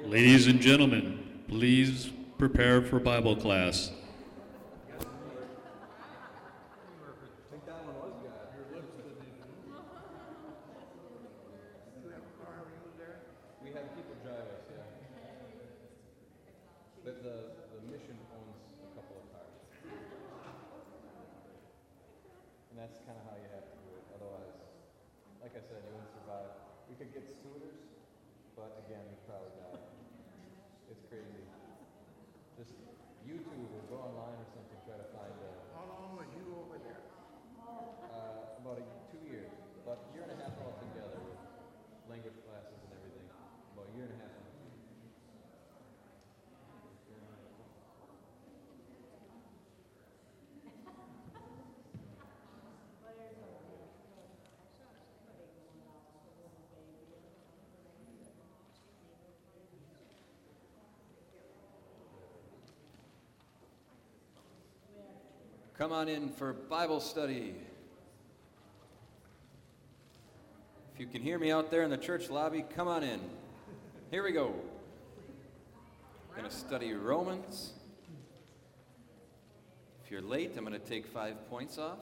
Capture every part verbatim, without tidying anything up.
Ladies and gentlemen, please prepare for Bible class. We have people drive us, yeah. But the, the mission owns a couple of cars. And that's kind of how you have to do it. Otherwise, like I said, you wouldn't survive. We could get scooters, but again, we'd probably die. It's crazy. Just YouTube or go online or something, try to find a... How long were you over there? Uh, about a, two years. About a year and a half altogether with language classes and everything. About a year and a half. Come on in for Bible study. If you can hear me out there in the church lobby, come on in. Here we go. We're going to study Romans. If you're late, I'm going to take five points off.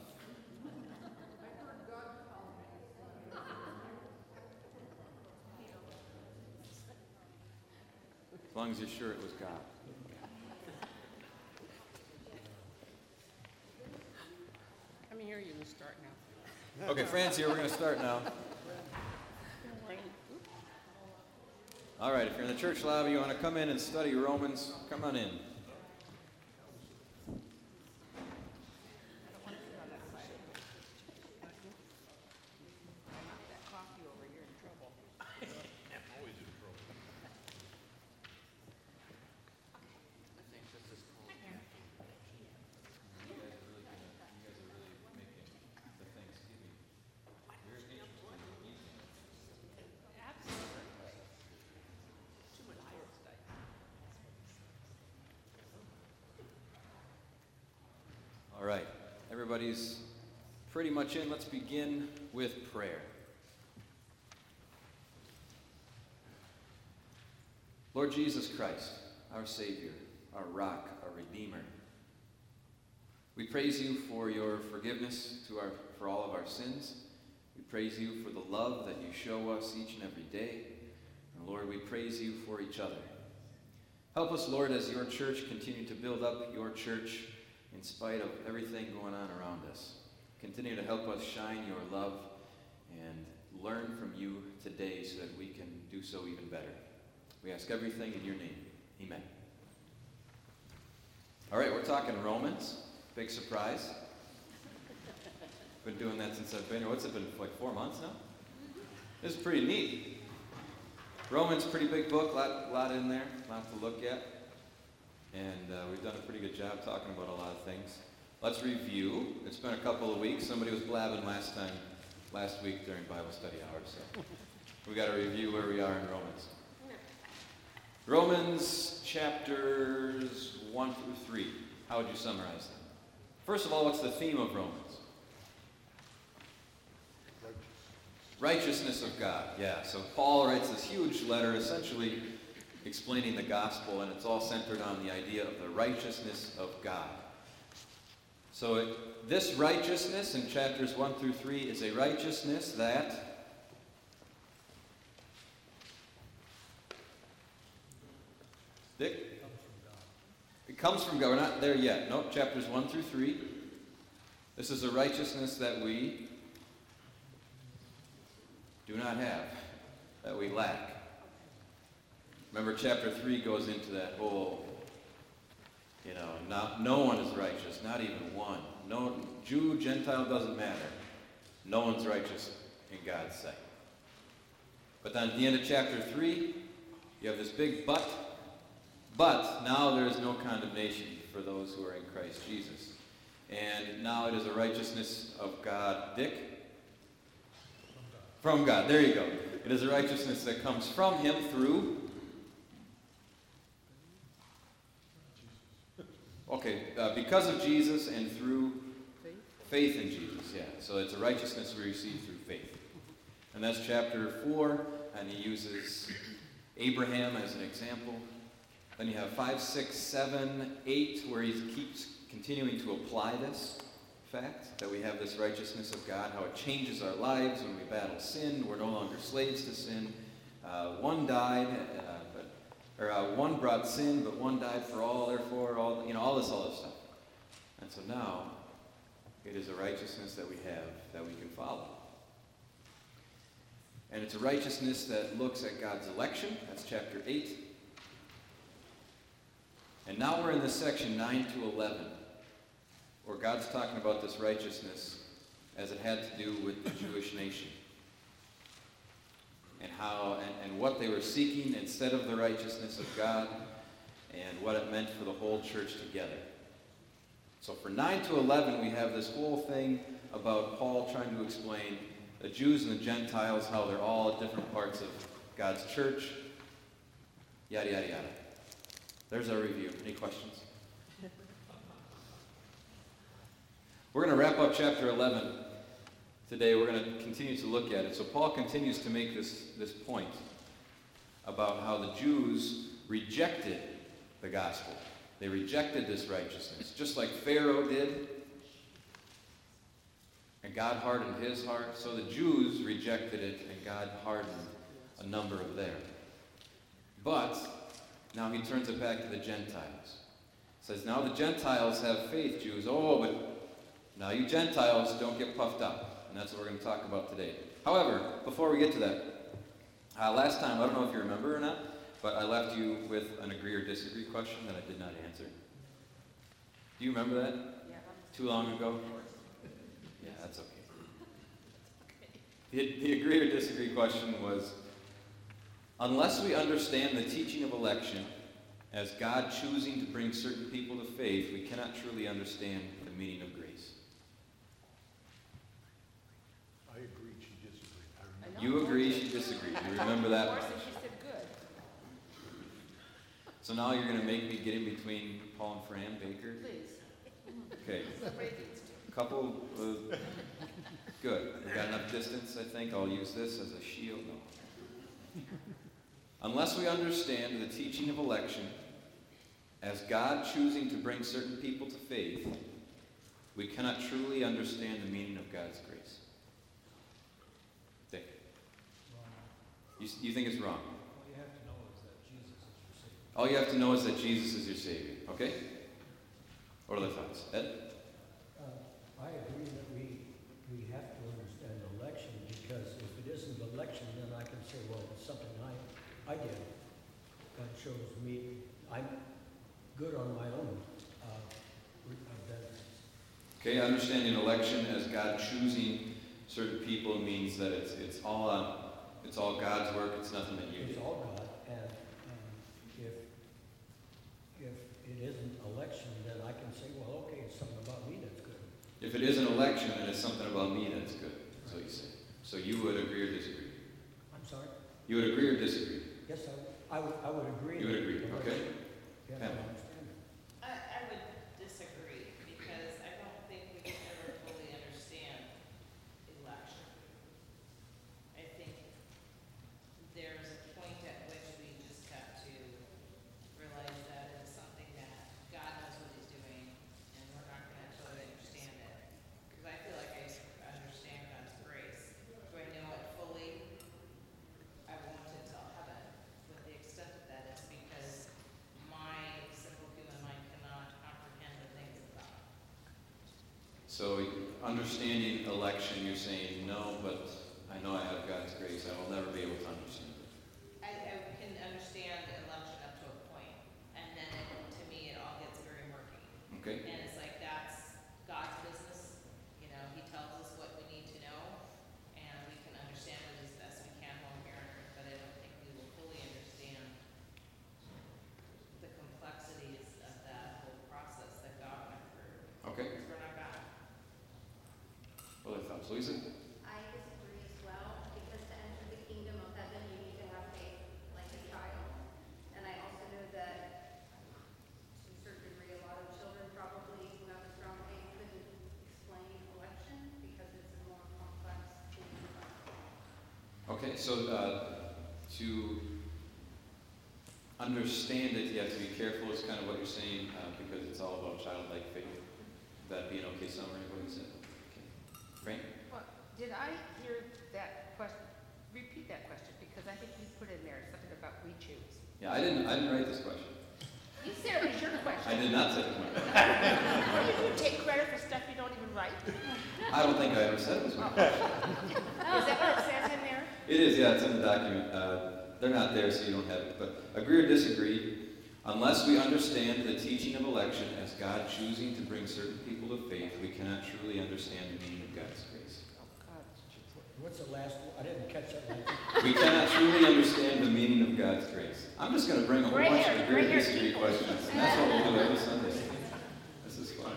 As long as you're sure it was God. Come here, you can start now. Okay, Fran's here. We're going to start now. All right, if you're in the church lobby, you want to come in and study Romans, come on in. All right, everybody's pretty much in. Let's begin with prayer. Lord Jesus Christ, our Savior, our rock, our Redeemer, we praise you for your forgiveness to our, for all of our sins. We praise you for the love that you show us each and every day. And Lord, we praise you for each other. Help us, Lord, as your church continue to build up your church in spite of everything going on around us. Continue to help us shine your love and learn from you today so that we can do so even better. We ask everything in your name. Amen. All right, we're talking Romans. Big surprise. Been doing that since I've been here. What's it been, like four months now? This is pretty neat. Romans, pretty big book, lot, lot in there, lot to look at. And uh, we've done a pretty good job talking about a lot of things. Let's review. It's been a couple of weeks. Somebody was blabbing last time, last week during Bible study hours. So we got to review where we are in Romans. Romans chapters one through three. How would you summarize them? First of all, what's the theme of Romans? Righteousness of God. Yeah, so Paul writes this huge letter essentially explaining the gospel, and it's all centered on the idea of the righteousness of God. So it, this righteousness in chapters one through three is a righteousness that Dick? It comes from God. We're not there yet. Nope, chapters one through three. This is a righteousness that we do not have, that we lack. Remember, chapter three goes into that whole, you know, not, no one is righteous, not even one. No, Jew, Gentile, doesn't matter. No one's righteous in God's sight. But then at the end of chapter three, you have this big but. But now there is no condemnation for those who are in Christ Jesus. And now it is a righteousness of God. Dick? From God. There you go. It is a righteousness that comes from him through... Okay, uh, because of Jesus and through faith in Jesus, yeah. So it's a righteousness we receive through faith. And that's chapter four, and he uses Abraham as an example. Then you have five, six, seven, eight, where he keeps continuing to apply this fact that we have this righteousness of God, how it changes our lives when we battle sin. We're no longer slaves to sin. Uh, one died, uh, but or uh, one brought sin, but one died for all. Therefore, all you know, all this other stuff. And so now, it is a righteousness that we have that we can follow. And it's a righteousness that looks at God's election. That's chapter eight. And now we're in this section nine to eleven, where God's talking about this righteousness as it had to do with the Jewish nation. And how and, and what they were seeking instead of the righteousness of God, and what it meant for the whole church together. So for nine to eleven, we have this whole thing about Paul trying to explain the Jews and the Gentiles, how they're all at different parts of God's church, yada, yada, yada. There's our review. Any questions? We're going to wrap up chapter eleven today. We're going to continue to look at it. So Paul continues to make this, this point about how the Jews rejected the gospel. They rejected this righteousness, just like Pharaoh did. And God hardened his heart. So the Jews rejected it, and God hardened a number of theirs. But now he turns it back to the Gentiles. Says, now the Gentiles have faith, Jews. Oh, but now you Gentiles don't get puffed up. And that's what we're going to talk about today. However, before we get to that, uh, last time, I don't know if you remember or not, but I left you with an agree or disagree question that I did not answer. Do you remember that? Yeah. Too long ago? Yeah, that's okay. The, the agree or disagree question was, unless we understand the teaching of election as God choosing to bring certain people to faith, we cannot truly understand the meaning of grace. I agree, she disagreed. I I remember. know. You agree, she disagreed. You remember that Of much. course, and she said good. So now you're going to make me get in between Paul and Fran Baker? Please. Okay. Somebody needs to. A couple, uh, good. We've got enough distance, I think. I'll use this as a shield. No. Unless we understand the teaching of election as God choosing to bring certain people to faith, we cannot truly understand the meaning of God's grace. Dick. You, you think it's wrong? All you have to know is that Jesus is your Savior. All you have to know is that Jesus is your Savior. Okay? What are the thoughts? Ed? Uh, I agree that we, we have to understand election, because if it isn't election, then I can say, well, it's something I, I did. God shows me, I'm good on my own uh, benefits. Okay, understanding election as God choosing certain people means that it's it's all on, it's all God's work. It's nothing that you It's did. all God, and um, if, if it isn't election, then I can say, well, okay, it's something about me that's good. If it is an election and it's something about me, that's good. That's what you say. So you would agree or disagree? I'm sorry? You would agree or disagree? Yes, I, I would, I would agree. You would agree, that okay. Yeah, I Pam. understand it. I, I would disagree, because I don't think we can ever fully understand election. I think there's a point at which we just have to realize that it's something that God knows what he's doing, and we're not gonna totally understand it. Because I feel like I understand God's grace. Do I know it fully? I won't until heaven. With the extent of that, it's because my simple human mind cannot comprehend the things of God. So understanding election, you're saying no, but I know I have God's grace. I will never be able to understand it. I, I can understand election up to a point, and then it, to me, it all gets very murky. Okay? And it's like, that's God's business, you know, he tells us what we need to know, and we can understand it as best we can while we're here on earth, but I don't think we will fully understand the complexities of that whole process that God went through, Okay. because we're not God. What are the thoughts? Louisa? I disagree as well, because to enter the kingdom of heaven, you need to have faith like a child. And I also know that, to a certain degree, a lot of children probably who have a strong faith couldn't explain election, because it's a more complex thing. Okay, so uh, to understand it, you have to be careful, is kind of what you're saying, uh, because it's all about childlike faith. Would that be an okay summary of what you said? Okay. Frank? Well, did I hear that question? Repeat that question, because I think you put in there something about we choose. Yeah, I didn't, I didn't write this question. You said it was your question. I did not say it was my question. What do you do, take credit for stuff you don't even write? I don't think I ever said it was my question. Is that what it says in there? It is, yeah, it's in the document. Uh, they're not there, so you don't have it. But agree or disagree, unless we understand the teaching of election as God choosing to bring certain people to faith, we cannot truly understand the meaning of God's grace. What's the last one? I didn't catch that one. We cannot truly understand the meaning of God's grace. I'm just going to bring a whole Right bunch here, of agree right or here, disagree people. questions. And that's what we'll do every Sunday. This is fun.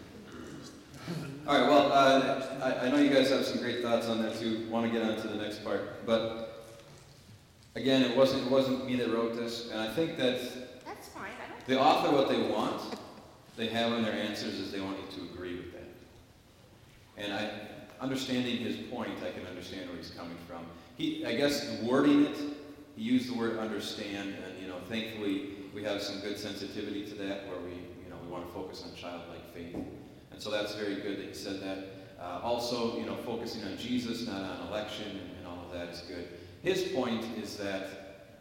All right, well, uh, I, I know you guys have some great thoughts on that too. Want to get on to the next part. But again, it wasn't, it wasn't me that wrote this. And I think that That's fine, I don't. the author, what they want, they have in their answers is they want you to agree with that. And I, understanding his point, I can understand where he's coming from. He, I guess, wording it, he used the word understand, and you know, thankfully we have some good sensitivity to that, where we, you know, we want to focus on childlike faith, and so that's very good that he said that. Uh, also, you know, focusing on Jesus, not on election, and, and all of that is good. His point is that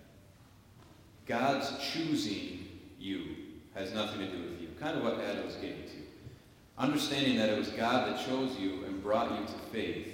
God's choosing you has nothing to do with you. Kind of what Ed was getting to. Understanding that it was God that chose you and brought you to faith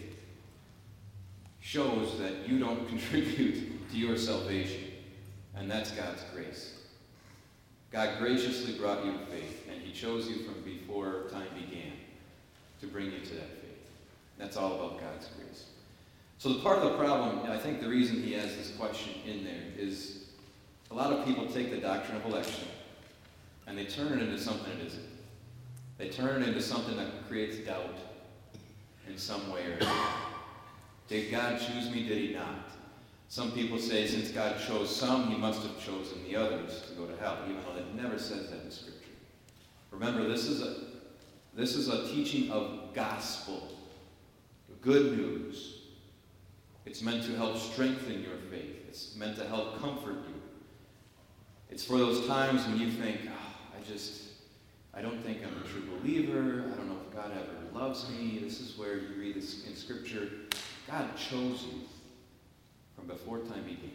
shows that you don't contribute to your salvation. And that's God's grace. God graciously brought you to faith, and he chose you from before time began to bring you to that faith. That's all about God's grace. So the part of the problem, and I think the reason he has this question in there, is a lot of people take the doctrine of election and they turn it into something it isn't. They turn it into something that creates doubt in some way or another. Did God choose me? Did he not? Some people say since God chose some, he must have chosen the others to go to hell, even though it never says that in Scripture. Remember, this is a, this is a teaching of gospel, good news. It's meant to help strengthen your faith. It's meant to help comfort you. It's for those times when you think, oh, I just, I don't think I'm a true believer. I don't know if God ever loves me. This is where you read this in Scripture. God chose you from before time began.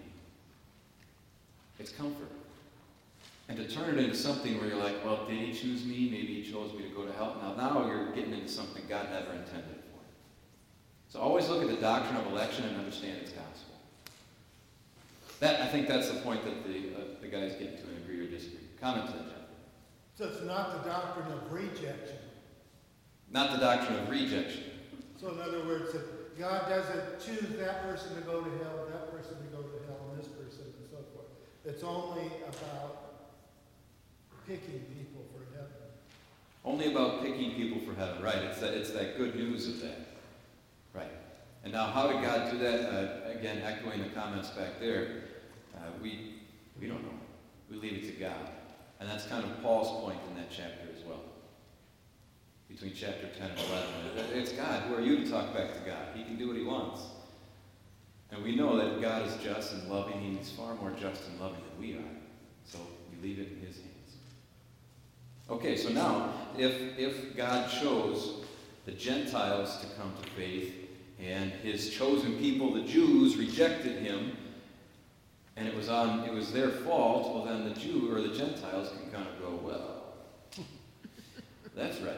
It's comfort. And to turn it into something where you're like, well, did he choose me? Maybe he chose me to go to hell. Now, now you're getting into something God never intended for. So always look at the doctrine of election and understand its gospel. That, I think that's the point that the, uh, the guys get to and agree or disagree. Comment to that, Jeff. So it's not the doctrine of rejection. Not the doctrine of rejection. So in other words, that God doesn't choose that person to go to hell, that person to go to hell, and this person, and so forth. It's only about picking people for heaven. Only about picking people for heaven, right? It's that, it's that good news of that. Right. And now how did God do that? Uh, again, echoing the comments back there, uh, we, we don't know. We leave it to God. And that's kind of Paul's point in that chapter as well. Between chapter ten and eleven. It's God. Who are you to talk back to God? He can do what he wants. And we know that God is just and loving. He's far more just and loving than we are. So we leave it in his hands. Okay, so now, if, if God chose the Gentiles to come to faith, and his chosen people, the Jews, rejected him, and it was on it was their fault, well then the Jew or the Gentiles can kind of go, well, that's right.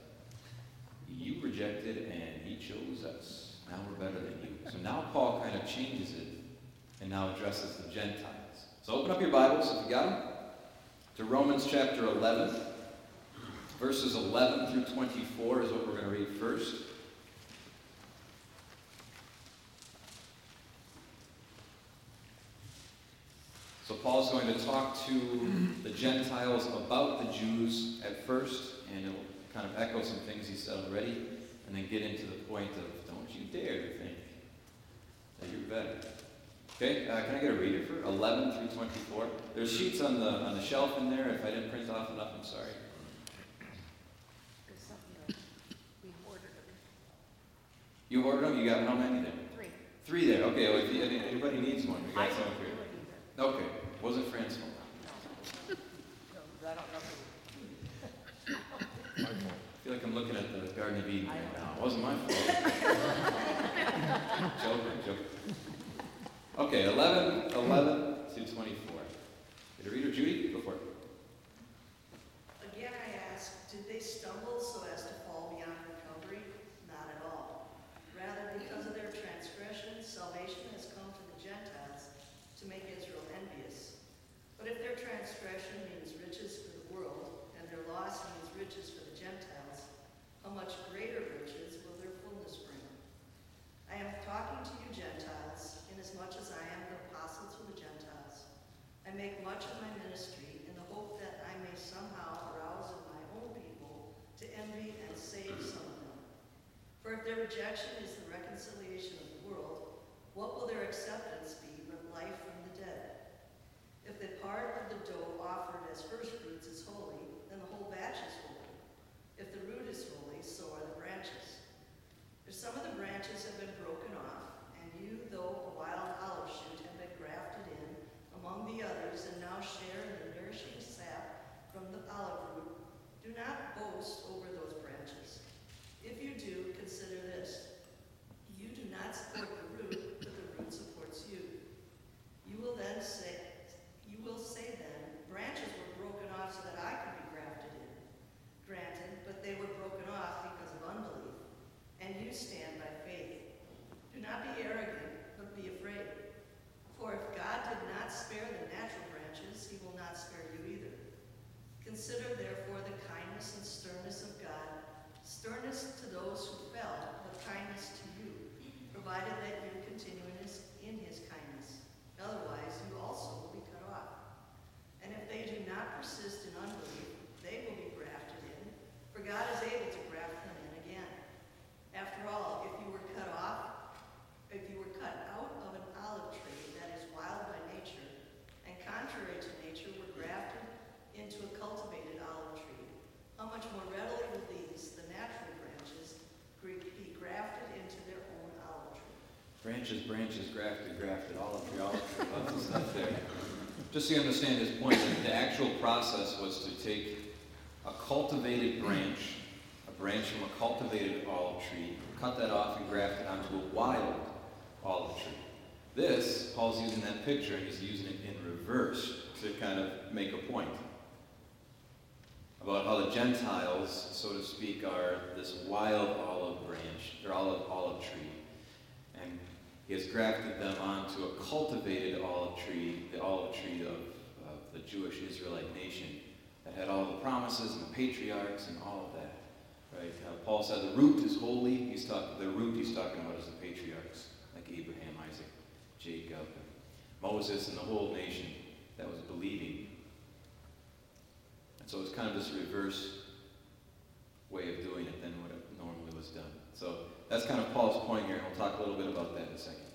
You rejected and he chose us. Now we're better than you. So now Paul kind of changes it and now addresses the Gentiles. So open up your Bibles, if you got them, to Romans chapter eleven. Verses eleven through twenty-four is what we're going to read first. So Paul's going to talk to the Gentiles about the Jews at first, and it'll kind of echo some things he said already, and then get into the point of, don't you dare to think that you're better. Okay, uh, can I get a reader for eleven through twenty-four? There's sheets on the on the shelf in there. If I didn't print off enough, I'm sorry. There's something like, we ordered them. You ordered them? You got how many there? Three. Three there. Okay, well, if, you, if anybody needs one, we I got some didn't up do here. it either. Okay, wasn't Fran's fault. feel like I'm looking at the Garden of Eden right now. It wasn't my fault. joking, joking. Okay, eleven, eleven to twenty-four. Get a reader, Judy? Go for it. Again, I ask, did they stumble so as to fall beyond recovery? Not at all. Rather, because of their transgression, salvation has come to the Gentiles to make Israel envious. But if their transgression means riches for the world, and their loss means riches for the Gentiles, how much greater riches will their fullness bring? I am talking to you Gentiles, inasmuch as I am the apostle to the Gentiles. I make much of my ministry in the hope that I may somehow arouse in my own people to envy and save some of them. For if their rejection is the reconciliation of the world, what will their acceptance be but life from the dead? If the part of the dough offered as first fruits is holy, then the whole batch is holy. If the root is holy, so are the branches. If some of the branches have been broken off, and you, though a wild olive shoot, have been grafted in among the others and now share in the nourishing sap from the olive root, do not boast over those branches. If you do, consider this. You do not support the root, but the root supports you. You will then say, you will say then, branches were broken off so that I could be grafted in. Granted, but they were broken off because of unbelief, and you stand by faith. Do not be arrogant, but be afraid. For if God did not spare the natural branches, he will not spare you either. Consider therefore the kindness and sternness of God, sternness to those who fell, but kindness to you, provided that you continue in his, in his kindness. Otherwise, you also will be cut off. And if they do not persist in unbelief, they will be grafted in, for God is able to graft them in again. After all, if you were cut off, if you were cut out of an olive tree that is wild by nature, and contrary to nature were grafted into a cultivated olive tree, how much more readily will these, the natural branches, be grafted into their own olive tree? Branches, branches, grafted, grafted, olive tree, olive tree, lots of stuff there. Just so you understand his point, the actual process was to take a cultivated branch, a branch from a cultivated olive tree, cut that off and graft it onto a wild olive tree. This, Paul's using that picture and he's using it in reverse to kind of make a point about how the Gentiles, so to speak, are this wild olive branch, or olive, olive tree. And he has grafted them onto a cultivated olive tree, the olive tree of, of the Jewish Israelite nation that had all the promises and the patriarchs and all of that. Right? Uh, Paul said the root is holy. He's talking the root he's talking about is the patriarchs, like Abraham, Isaac, Jacob, and Moses, and the whole nation that was believing. And so it's kind of this reverse way of doing it than what it normally was done. So that's kind of Paul's point here, and we'll talk a little bit about that in a second.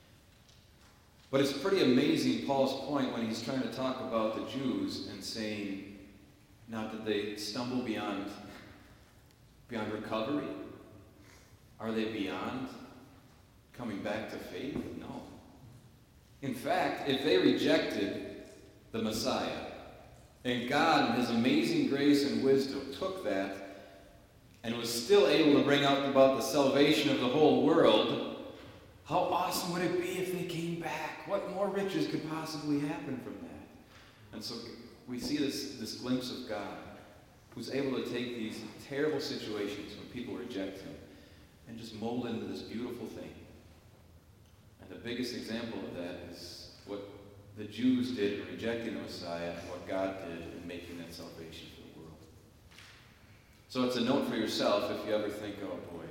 But it's pretty amazing, Paul's point, when he's trying to talk about the Jews and saying, not that they stumble beyond Beyond recovery? Are they beyond coming back to faith? No. In fact, if they rejected the Messiah, and God in his amazing grace and wisdom took that and was still able to bring out about the salvation of the whole world, how awesome would it be if they came back? What more riches could possibly happen from that? And so we see this, this glimpse of God who's able to take these terrible situations when people reject him and just mold into this beautiful thing. And the biggest example of that is what the Jews did in rejecting the Messiah and what God did in making that salvation for the world. So it's a note for yourself if you ever think, oh boy,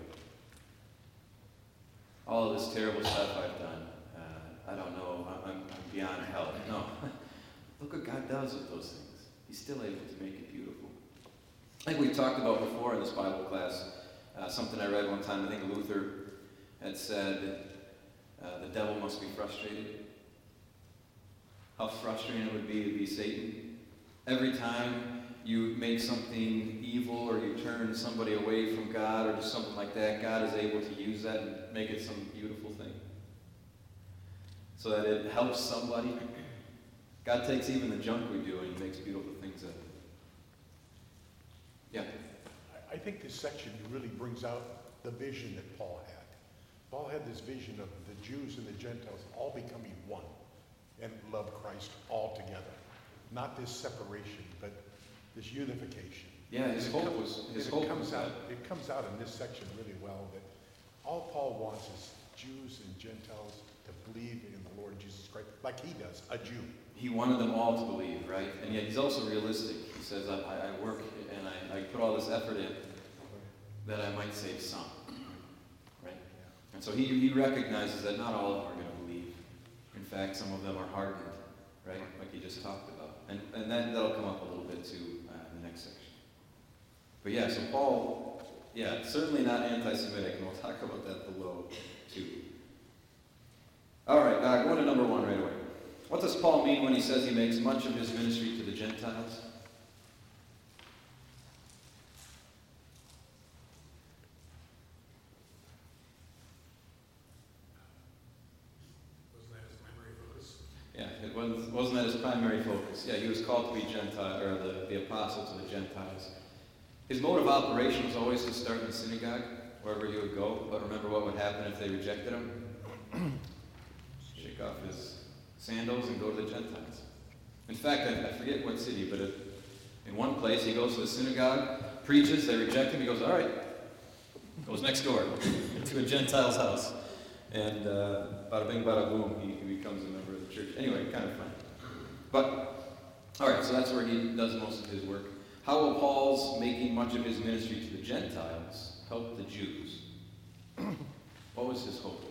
all of this terrible stuff I've done, uh, I don't know, I'm, I'm beyond help. No. Look what God does with those things. He's still able to make it beautiful. I think we talked about before in this Bible class, uh, something I read one time. I think Luther had said, uh, the devil must be frustrated. How frustrating it would be to be Satan. Every time you make something evil or you turn somebody away from God or do something like that, God is able to use that and make it some beautiful thing. So that it helps somebody. God takes even the junk we do and makes beautiful things out of it. Yeah. I think this section really brings out the vision that Paul had. Paul had this vision of the Jews and the Gentiles all becoming one and love Christ all together. Not this separation, but this unification. Yeah, his And it hope comes- was, his and hope it comes was out. that. It comes out in this section really well that all Paul wants is Jews and Gentiles to believe in the Lord Jesus Christ, like he does, a Jew. He wanted them all to believe, right? And yet he's also realistic. He says, I, I I work and I, I put all this effort in that I might save some, right? And so he, he recognizes that not all of them are going to believe. In fact, some of them are hardened, right? Like he just talked about. And, and that, that'll come up a little bit too uh, in the next section. But yeah, so Paul, yeah, certainly not anti-Semitic, and we'll talk about that below too. All right, uh, go to number one right away. What does Paul mean when he says he makes much of his ministry to the Gentiles? Wasn't that his primary focus? Yeah, it wasn't, wasn't that his primary focus. Yeah, he was called to be Gentile, or the, the apostle to the Gentiles. His mode of operation was always to start in the synagogue, wherever he would go. But remember what would happen if they rejected him? Shake off his sandals and go to the Gentiles. In fact, I, I forget what city, but if, in one place he goes to the synagogue, preaches, they reject him, he goes, all right, goes next door to a Gentile's house. And uh, bada bing, bada boom, he, he becomes a member of the church. Anyway, kind of fun. But, all right, so that's where he does most of his work. How will Paul's making much of his ministry to the Gentiles help the Jews? What was his hope?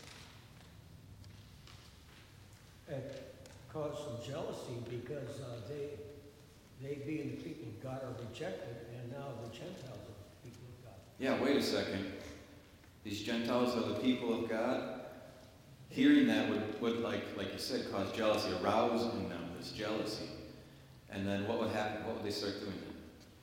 It caused some jealousy because uh, they, they being the people of God are rejected, and now the Gentiles are the people of God. Yeah, wait a second. These Gentiles are the people of God? Hearing that would, would like, like you said, cause jealousy, arouse in them this jealousy. And then what would happen? What would they start doing then?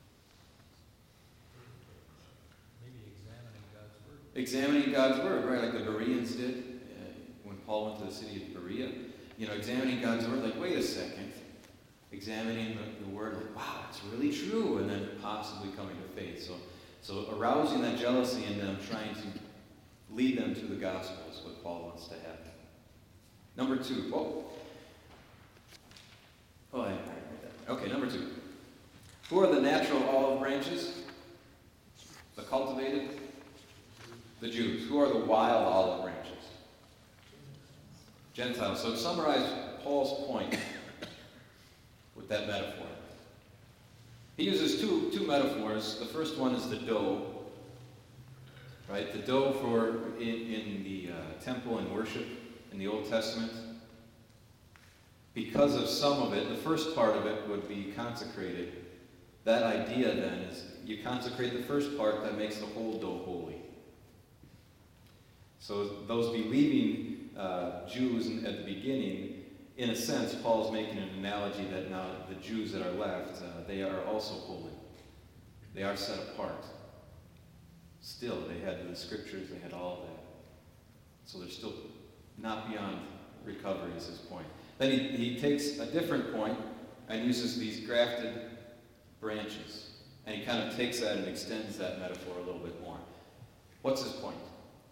Maybe examining God's word. Examining God's word, right? Like the Bereans did uh, when Paul went to the city of Berea. You know, examining God's word, like, wait a second. Examining the, the word, like, wow, it's really true. And then possibly coming to faith. So, so arousing that jealousy in them, trying to lead them to the gospel is what Paul wants to have. Number two. Oh, oh I, I read that. Okay, number two. Who are the natural olive branches? The cultivated? The Jews. Who are the wild olive branches? Gentiles. So to summarize Paul's point with that metaphor, he uses two, two metaphors. The first one is the dough, right? The dough for in, in the uh, temple and worship in the Old Testament. Because of some of it, the first part of it would be consecrated. That idea then is you consecrate the first part, that makes the whole dough holy. So those believing uh, Jews in, at the beginning, in a sense, Paul's making an analogy that now the Jews that are left, uh, they are also holy. They are set apart. Still, they had the scriptures, they had all of that. So they're still not beyond recovery is his point. Then he, he takes a different point and uses these grafted branches. And he kind of takes that and extends that metaphor a little bit more. What's his point?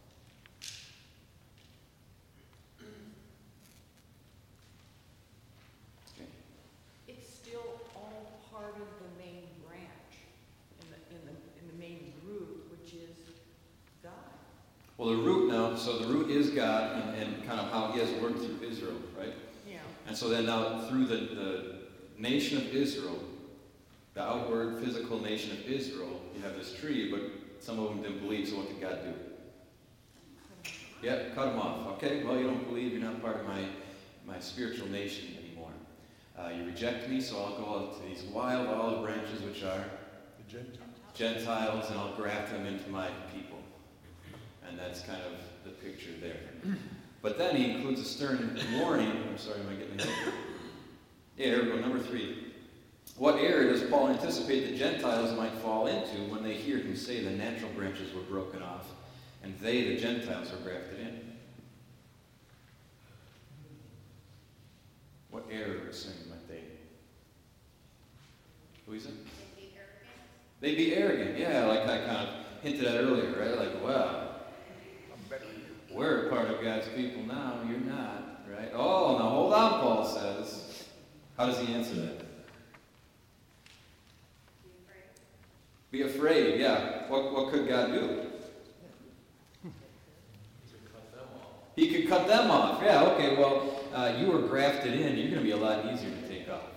Okay. It's still all part of the main branch, in the, in the, in the main root, which is God. Well, the root now, so the root is God and, and kind of how he has worked through Israel, right? Yeah. And so then now through the, the nation of Israel, the outward physical nation of Israel, you have this tree, but some of them didn't believe, so what did God do? Yeah, cut them off. Okay, well, you don't believe, you're not part of my, my spiritual nation anymore. Uh, you reject me, so I'll go out to these wild olive branches, which are The Gentiles. Gentiles, and I'll graft them into my people. And that's kind of the picture there. But then he includes a stern warning. I'm sorry, am I getting ahead? Yeah, here we go, number three. What error does Paul anticipate the Gentiles might fall into when they hear him say the natural branches were broken off and they, the Gentiles, are grafted in? What error or sin might they? Louisa? They be arrogant. They'd be arrogant, yeah, like I kind of hinted at earlier, right? Like, well, we're a part of God's people now, you're not, right? Oh, now hold on, Paul says. How does he answer that? Be afraid, yeah. What, what could God do? He could cut them off. Yeah, okay, well, uh, you were grafted in. You're going to be a lot easier to take off.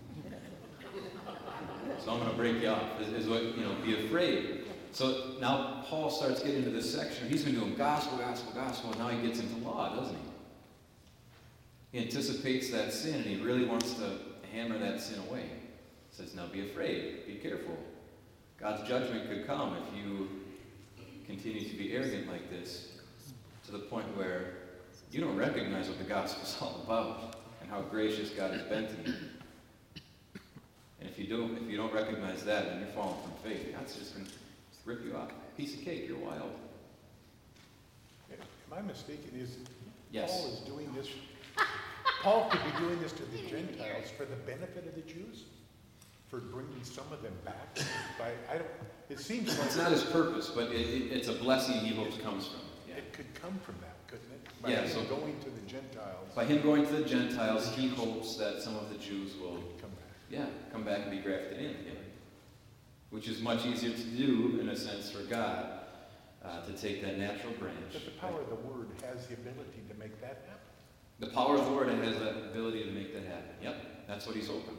So I'm going to break you off, is, is what, you know, be afraid. So now Paul starts getting into this section. He's been doing gospel, gospel, gospel, and now he gets into law, doesn't he? He anticipates that sin, and he really wants to hammer that sin away. He says, now be afraid, be careful. God's judgment could come if you continue to be arrogant like this, to the point where you don't recognize what the gospel's all about and how gracious God has been to you. And if you don't, if you don't recognize that, then you're falling from faith. God's just going to rip you off. Piece of cake, you're wild. Am I mistaken? Is Yes. Paul is doing this? Paul could be doing this to the Gentiles for the benefit of the Jews, for bringing some of them back. By, I don't. It seems like It's not his purpose, but it, it, it's a blessing he hopes comes from it. Yeah. it could come from that, couldn't it? By Yeah, him so- going to the Gentiles. By him going to the Gentiles, he hopes that some of the Jews will, Come back. yeah, come back and be grafted in again. Which is much easier to do, in a sense, for God, uh, to take that natural branch. But the power of the word has the ability to make that happen. The power of the Word has that ability to make that happen. Yep, that's what he's hoping.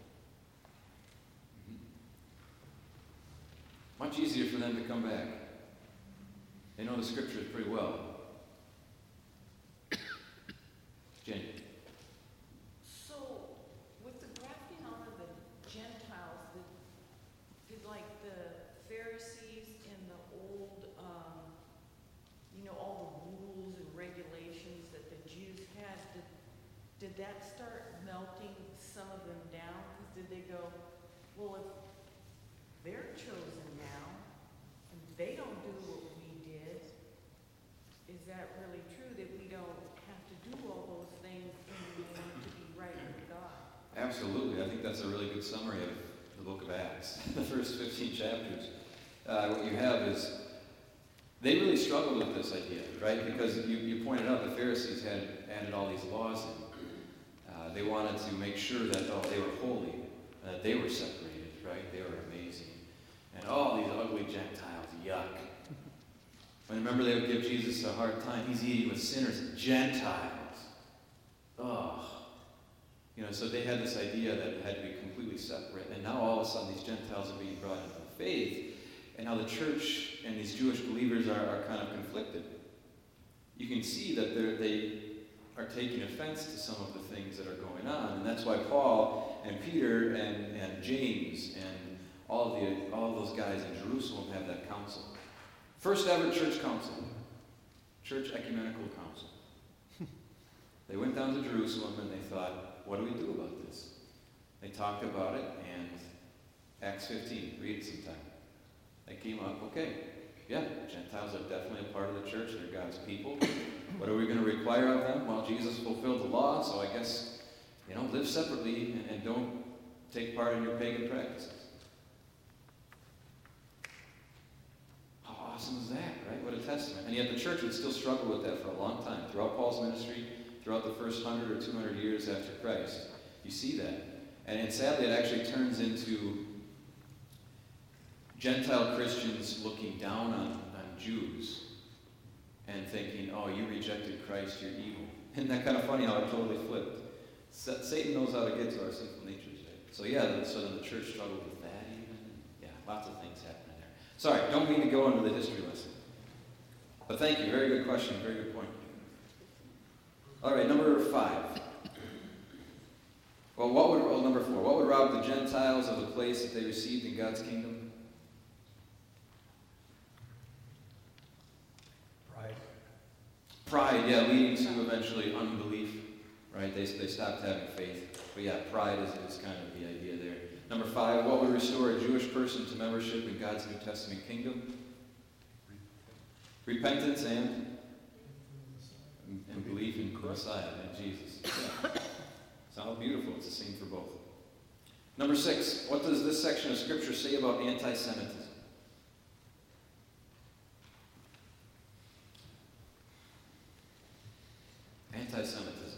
Mhm. Much easier for them to come back. They know the Scriptures pretty well. Jenny. So, with the grafting on of the Gentiles, did, did like the Pharisees in the old, um, you know, all the rules and regulations that the Jews had, did, did that start melting some of them down? 'Cause did they go, well, if they're chosen now, and they don't do what we did, is that really true that we don't have to do all those things in order to be right with God? Absolutely. I think that's a really good summary of the book of Acts, the first fifteen chapters. Uh, what you have is, they really struggled with this idea, right? Because you, you pointed out the Pharisees had added all these laws in. Uh, they wanted to make sure that, oh, they were holy, that they were separated, right? They were amazing. And oh, these ugly Gentiles, yuck. And remember, they would give Jesus a hard time. He's eating with sinners, Gentiles. Ugh. You know, so they had this idea that it had to be completely separate. And now all of a sudden these Gentiles are being brought into faith. And now the church and these Jewish believers are, are kind of conflicted. You can see that they're, they are taking offense to some of the things that are going on. And that's why Paul and Peter and, and James and all of the all of those guys in Jerusalem have that council. First ever church council. Church ecumenical council. They went down to Jerusalem and they thought, what do we do about this? They talked about it, and Acts fifteen, read it sometime. They came up, okay, yeah, Gentiles are definitely a part of the church. They're God's people. What are we going to require of them? Well, Jesus fulfilled the law, so I guess, you know, live separately and, and don't take part in your pagan practices. How awesome is that, right? What a testament. And yet the church would still struggle with that for a long time. Throughout Paul's ministry, throughout the first hundred or two hundred years after Christ, you see that. And, and sadly, it actually turns into Gentile Christians looking down on, on Jews and thinking, oh, you rejected Christ, you're evil. Isn't that kind of funny how it totally flipped? Sa- Satan knows how to get to our sinful natures, right? So yeah, so then the church struggled with that even. Yeah, lots of things happening there. Sorry, don't mean to go into the history lesson. But thank you, very good question, very good point. All right, number five. Well, what would, well, number four, what would rob the Gentiles of the place that they received in God's kingdom? Pride. Pride, yeah, leading to eventually unbelief, right? They, they stopped having faith. But yeah, pride is, is kind of the idea there. Number five, what would restore a Jewish person to membership in God's New Testament kingdom? Repentance and and belief in Messiah and Jesus. Yeah. It's all beautiful. It's the same for both. Number six, what does this section of Scripture say about anti-Semitism? Anti-Semitism.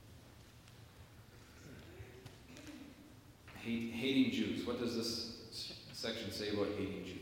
Hate, hating Jews. What does this s- section say about hating Jews?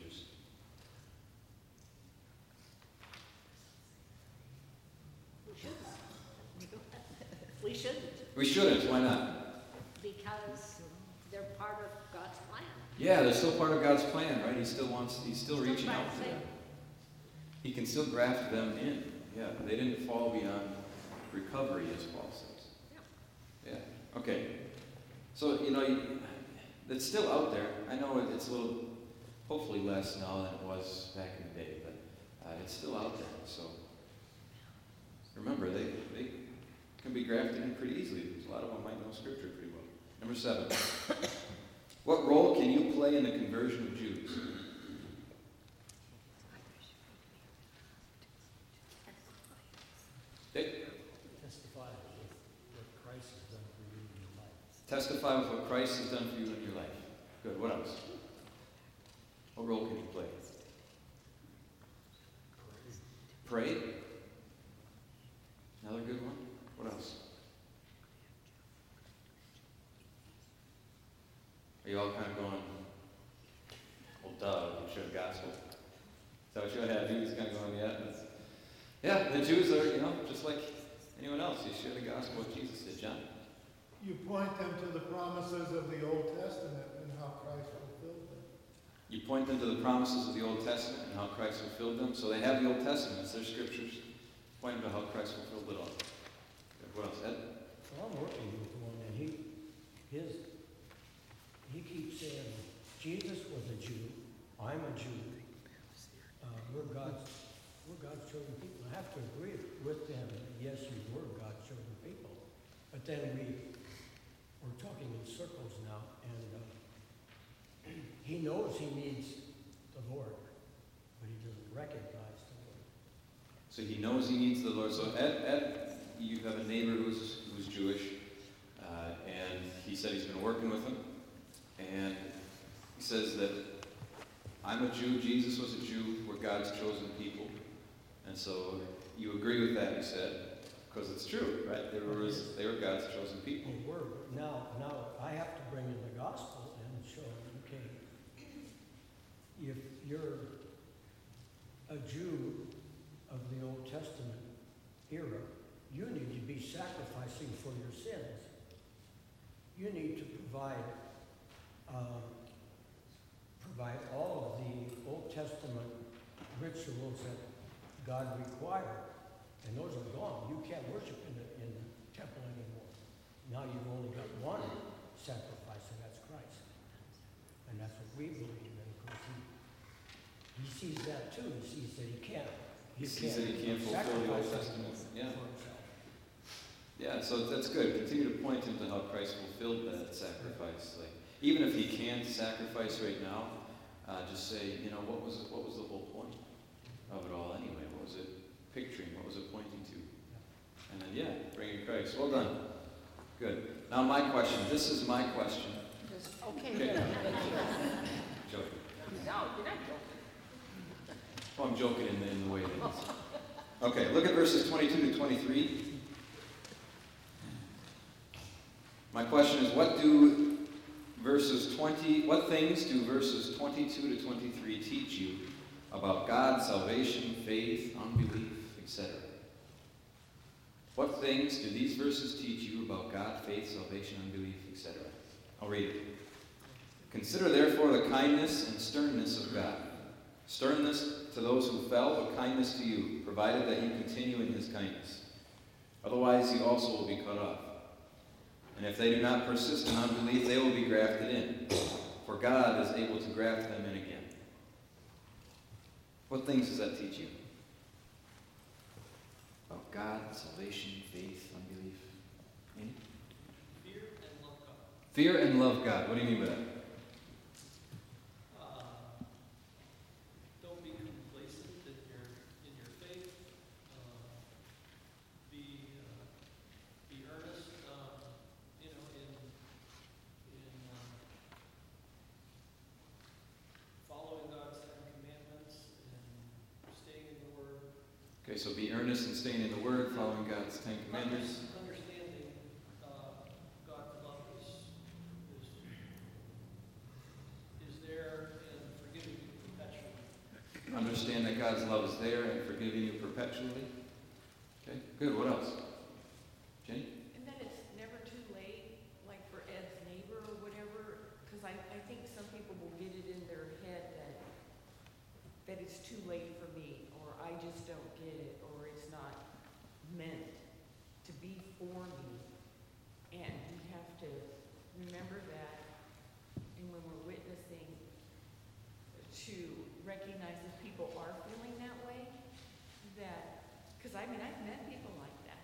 We shouldn't, We shouldn't. Why not? because they're part of God's plan. Yeah, they're still part of God's plan, right? He still wants, he's still Still reaching trying out to to save them. He can still graft them in. Yeah, they didn't fall beyond recovery, as Paul says. Yeah, okay. So, you know, you- it's still out there. I know it- it's a little, hopefully less now than it was back in the day, but uh, it's still out there. So, remember, they, they can be grafted in pretty easily. A lot of them might know Scripture pretty well. Number seven. What role can you play in the conversion of Jews? Dick? Testify with what Christ has done for you in your life. Testify with what Christ has done for you in your life. Good. What else? What role can you play? Pray. Another good one. What else? Are you all kind of going, well, duh, you share the gospel? Is that what you had? Jews kind of going, yeah. That's, yeah, the Jews are, you know, just like anyone else. You share the gospel of Jesus did, John. You point them to the promises of the Old Testament and how Christ fulfilled them. You point them to the promises of the Old Testament and how Christ fulfilled them. So they have the Old Testament, it's their scriptures. Point them to how Christ fulfilled it all. What else, Ed? So I'm working with one, and he, his, he keeps saying, Jesus was a Jew, I'm a Jew, uh, we're God's, we're God's chosen people. I have to agree with them, yes, you were God's chosen people. But then we, we're talking in circles now, and uh, he knows he needs the Lord, but he doesn't recognize the Lord. So he knows he needs the Lord. So Ed, Ed you have a neighbor who's, who's Jewish, uh, and he said he's been working with him, and he says that I'm a Jew, Jesus was a Jew, we're God's chosen people. And so you agree with that, he said, because it's true, right? They were, they were God's chosen people. They were, but now, now I have to bring in the gospel and show, okay, if you're a Jew of the Old Testament era, you need to be sacrificing for your sins. You need to provide, uh, provide all of the Old Testament rituals that God required, and those are gone. You can't worship in the, in the temple anymore. Now you've only got one sacrifice, and that's Christ. And that's what we believe in, because he, he sees that too. He sees that he can't. He sees that he can't fulfill the Old Testament. Yeah. Yeah, so that's good. Continue to point him to how Christ fulfilled that sacrifice. Like, even if he can't sacrifice right now, uh, just say, you know, what was it, what was the whole point of it all anyway? What was it picturing? What was it pointing to? And then, yeah, bring in Christ. Well done. Good. Now my question. This is my question. Okay. Okay. Joking. No, you're not joking. Well, I'm joking in the, in the way that it is. Okay, look at verses twenty-two to twenty-three. My question is, what do verses twenty, what things do verses twenty-two to twenty-three teach you about God, salvation, faith, unbelief, et cetera? What things do these verses teach you about God, faith, salvation, unbelief, et cetera? I'll read it. Consider therefore the kindness and sternness of God. Sternness to those who fell, but kindness to you, provided that you continue in his kindness. Otherwise you also will be cut off. And if they do not persist in unbelief, they will be grafted in. For God is able to graft them in again. What things does that teach you? About God, salvation, faith, unbelief? Any? Fear and love God. Fear and love God. What do you mean by that? Uh, don't be complacent in your in your faith. Uh, be uh, be earnest. Uh, you know, in in uh, Okay, so be earnest in staying in the Word, following God's Ten Commandments. Understanding uh, God's love is, is, is there and forgiving you perpetually. Understand that God's love is there and forgiving you perpetually. Okay, good. What else? Jenny? And then it's never too late, like for Ed's neighbor or whatever, because I, I think some people will get it in their head that, that it's too late for me, or I just don't get it, or it's not meant to be for me. And we have to remember that, and when we're witnessing, to recognize if people are feeling that way, that, because I mean, I've met people like that.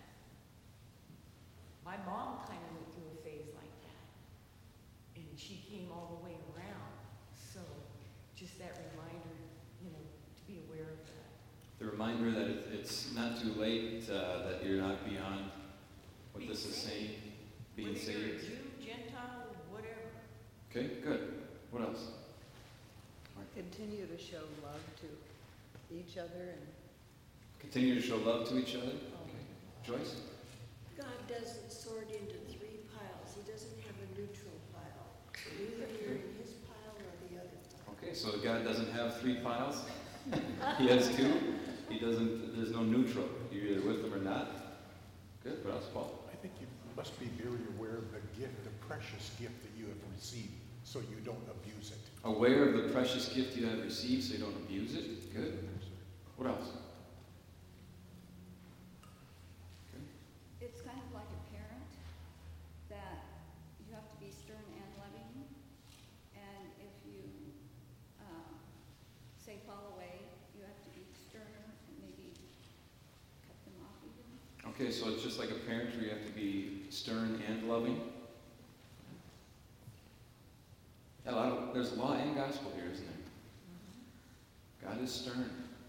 My mom kind of went through a phase like that, and she came all the way around. So just that reminder, you know, to be aware of that. The reminder that it, it's not too late, uh, that you're not beyond what Being this is saved. saying, being Whether you're a saved. Jew, Gentile, whatever. Okay, good. What else? Continue to show love to each other and Continue to show love to each other. Okay. Joyce? God doesn't sort into three piles. He doesn't have a neutral pile. Either you're in his pile or the other pile. Okay, so God doesn't have three piles. He has two. He doesn't, there's no neutral. You're either with them or not. Good. What else, Paul? I think you must be very aware of the gift, the precious gift that you have received, so you don't abuse it. Aware of the precious gift you have received so you don't abuse it. Good. What else? It's kind of like a parent, that you have to be stern and loving, and if you um, say fall away, you have to be sterner and maybe cut them off even. Okay, so it's just like a parent where you have to be stern and loving. Yeah, a lot of, there's law and gospel here, isn't there? God is stern.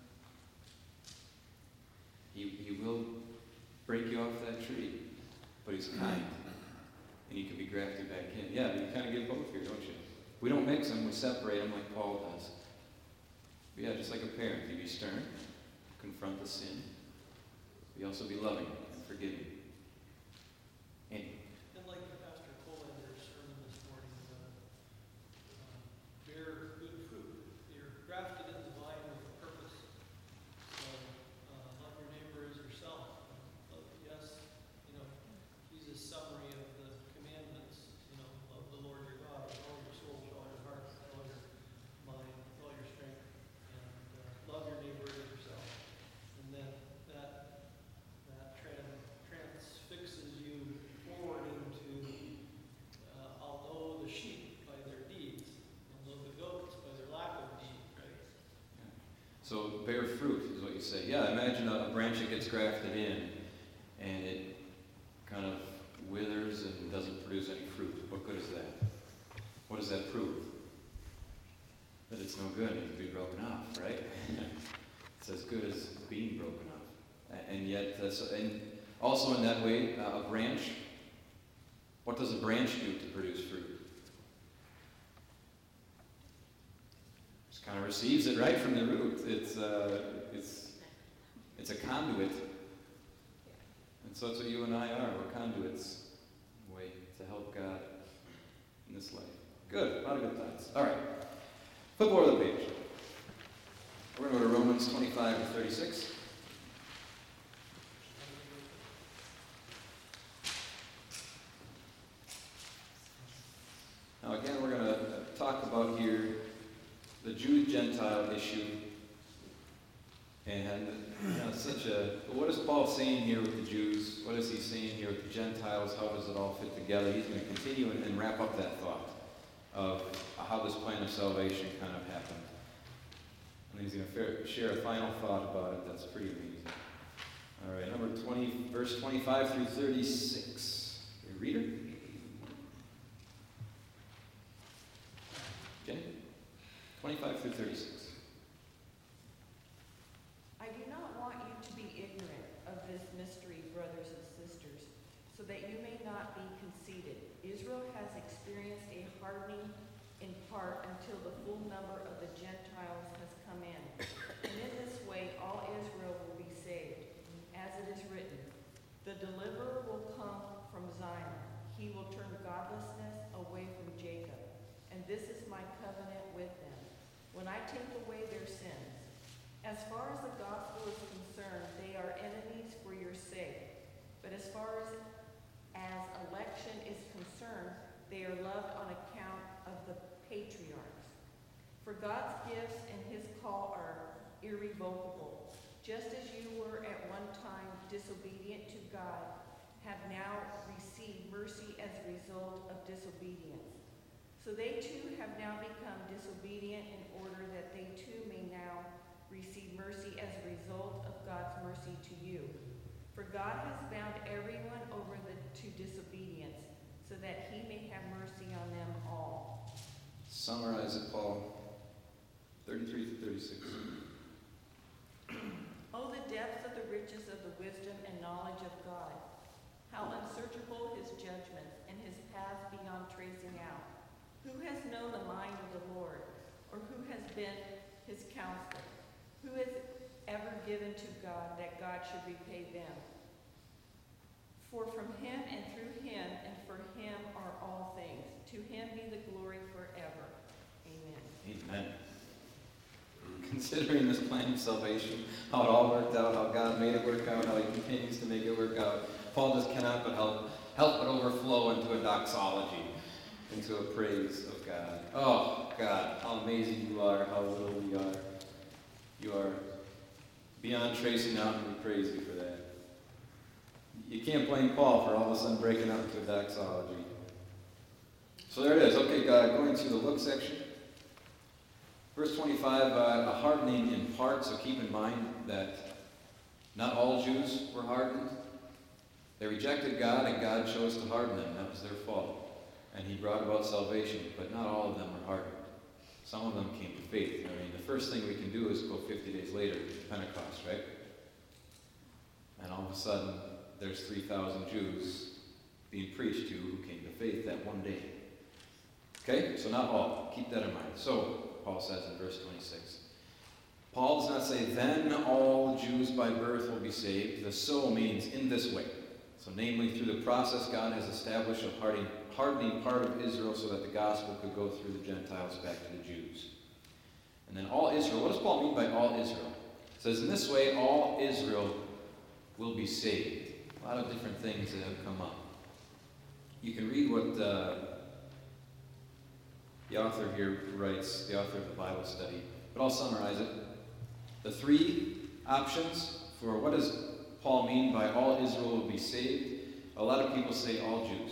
He, he will break you off that tree, but he's kind, and you can be grafted back in. Yeah, but you kind of get both here, don't you? We don't mix them, we separate them like Paul does. But yeah, just like a parent, you be stern, confront the sin. We also be loving and forgiving. And And like Pastor Colander's sermon this morning, uh, uh, bear good fruit. You're grafted in the vine with a purpose. So uh, love your neighbor as yourself. Uh, yes, you know, he's a summary of the commandments. You know, love the Lord your God with all your soul, with all your heart, with all your mind, with all your strength, and uh, love your neighbor as yourself. And then that that trans, transfixes you forward into uh, I'll know the sheep by their deeds, I'll know the goats by their lack of deed, right? so bear fruit is what you say. Yeah, imagine a, a branch that gets grafted in, and it kind of withers and doesn't produce any fruit. What good is that? What does that prove? That it's no good, it needs to be broken off, right? It's as good as being broken off. A- And yet, uh, so, and also in that way, uh, a branch, what does a branch do to produce fruit? Just kind of receives it right from the root. It's, uh, it's, it's a conduit. And so that's what you and I are. We're conduits, a way to help God in this life. Good. A lot of good thoughts. All right. Flip over the page. We're going to go to Romans twenty-five to thirty-six. Now again, we're going to talk about here the Jew-Gentile issue. And you know, such a, what is Paul saying here with the Jews? What is he saying here with the Gentiles? How does it all fit together? He's going to continue and, and wrap up that thought of how this plan of salvation kind of happened. And he's going to share a final thought about it that's pretty amazing. All right, number twenty, verse twenty-five through thirty-six. Your reader? Jenny? twenty-five through thirty-six. I do not want you to be ignorant of this mystery, brothers and sisters, so that you may not be conceited. Israel has experienced a hardening in part until the full number of the Gentiles has come in. And in this way, all Israel will be saved. The deliverer will come from Zion. He will turn godlessness away from Jacob. And this is my covenant with them, when I take away their sins. As far as the gospel is concerned, they are enemies for your sake. But as far as, as election is concerned, they are loved on account of the patriarchs. For God's gifts and his call are irrevocable. Just as you were at one time disobedient to God, have now received mercy as a result of disobedience. So they too have now become disobedient in order that they too may now receive mercy as a result of God's mercy to you. For God has bound everyone over the, to disobedience, so that he may have mercy on them all. Summarize it, Paul. thirty-three to thirty-six. Oh, the depths of the riches of the wisdom and knowledge of God. How unsearchable his judgments and his paths beyond tracing out. Who has known the mind of the Lord, or who has been his counselor? Who has ever given to God that God should repay them? For from him and through him and for him are all things. To him be the glory forever. Amen. Amen. Considering this plan of salvation, how it all worked out, how God made it work out, how he continues to make it work out, Paul just cannot but help, help but overflow into a doxology, into a praise of God. Oh, God, how amazing you are, how little we are. You are beyond tracing out, and we praise you for that. You can't blame Paul for all of a sudden breaking out into a doxology. So there it is. Okay, God, going to the look section. Verse twenty-five, uh, a hardening in part, so keep in mind that not all Jews were hardened. They rejected God, and God chose to harden them. That was their fault. And he brought about salvation, but not all of them were hardened. Some of them came to faith. I mean, the first thing we can do is go fifty days later to Pentecost, right? And all of a sudden, there's three thousand Jews being preached to who came to faith that one day. Okay? So not all. Keep that in mind. So, Paul says in verse twenty-six, Paul does not say, then all Jews by birth will be saved. The so means in this way. So namely, through the process God has established of hardening, hardening part of Israel so that the gospel could go through the Gentiles back to the Jews. And then all Israel. What does Paul mean by all Israel? It says, in this way, all Israel will be saved. A lot of different things that have come up. You can read what uh, the author here writes, the author of the Bible study, but I'll summarize it. The three options for what does Paul mean by all Israel will be saved? A lot of people say all Jews.